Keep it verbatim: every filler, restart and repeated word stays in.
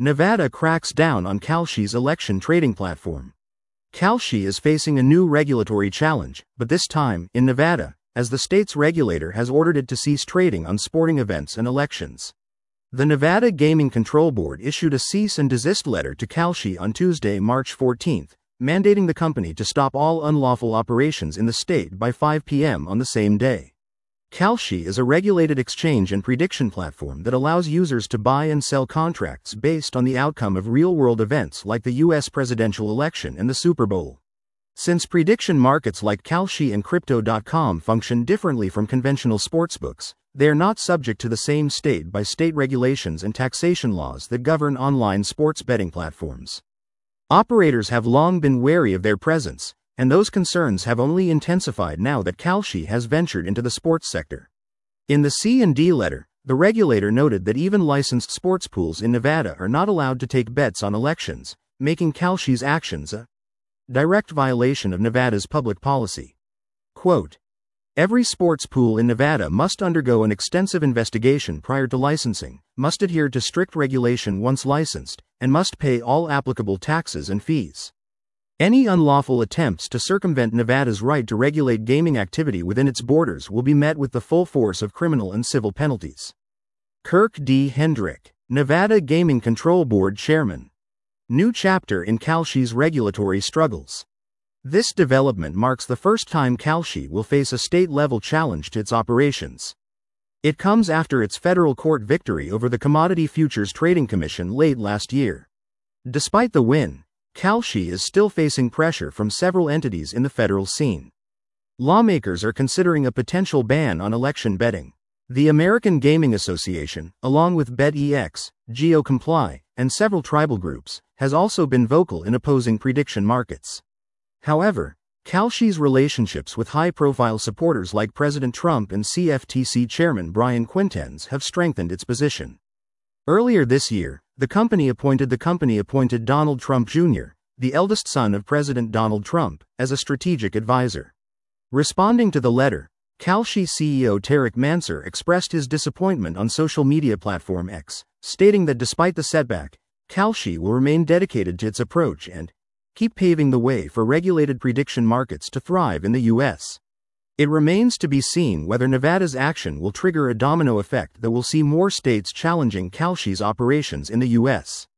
Nevada cracks down on Kalshi's election trading platform. Kalshi is facing a new regulatory challenge, but this time, in Nevada, as the state's regulator has ordered it to cease trading on sporting events and elections. The Nevada Gaming Control Board issued a cease and desist letter to Kalshi on Tuesday, March fourteenth, mandating the company to stop all unlawful operations in the state by five p m on the same day. Kalshi is a regulated exchange and prediction platform that allows users to buy and sell contracts based on the outcome of real-world events like the U S presidential election and the Super Bowl. Since prediction markets like Kalshi and Crypto dot com function differently from conventional sportsbooks, they are not subject to the same state-by-state regulations and taxation laws that govern online sports betting platforms. Operators have long been wary of their presence, and those concerns have only intensified now that Kalshi has ventured into the sports sector. In the C and D letter, the regulator noted that even licensed sports pools in Nevada are not allowed to take bets on elections, making Kalshi's actions a direct violation of Nevada's public policy. Quote, "Every sports pool in Nevada must undergo an extensive investigation prior to licensing, must adhere to strict regulation once licensed, and must pay all applicable taxes and fees. Any unlawful attempts to circumvent Nevada's right to regulate gaming activity within its borders will be met with the full force of criminal and civil penalties." Kirk D. Hendrick, Nevada Gaming Control Board Chairman. New chapter in Kalshi's regulatory struggles. This development marks the first time Kalshi will face a state-level challenge to its operations. It comes after its federal court victory over the Commodity Futures Trading Commission late last year. Despite the win, Kalshi is still facing pressure from several entities in the federal scene. Lawmakers are considering a potential ban on election betting. The American Gaming Association, along with BetEx, GeoComply, and several tribal groups, has also been vocal in opposing prediction markets. However, Kalshi's relationships with high-profile supporters like President Trump and C F T C Chairman Brian Quintenz have strengthened its position. Earlier this year, the company appointed the company appointed Donald Trump Junior, the eldest son of President Donald Trump, as a strategic advisor. Responding to the letter, Kalshi C E O Tarek Mansur expressed his disappointment on social media platform X, stating that despite the setback, Kalshi will remain dedicated to its approach and keep paving the way for regulated prediction markets to thrive in the U S. It remains to be seen whether Nevada's action will trigger a domino effect that will see more states challenging Kalshi's operations in the U S